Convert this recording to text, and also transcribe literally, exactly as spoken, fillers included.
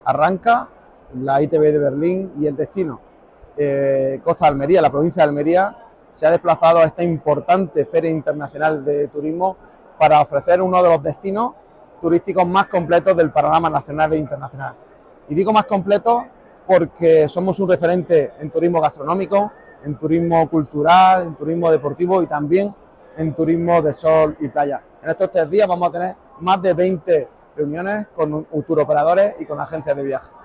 Arranca la I T B de Berlín y el destino, eh, Costa de Almería, la provincia de Almería, se ha desplazado a esta importante Feria Internacional de Turismo para ofrecer uno de los destinos turísticos más completos del panorama nacional e internacional. Y digo más completo porque somos un referente en turismo gastronómico, en turismo cultural, en turismo deportivo y también en turismo de sol y playa. En estos tres días vamos a tener más de veinte reuniones con turoperadores y con agencias de viaje.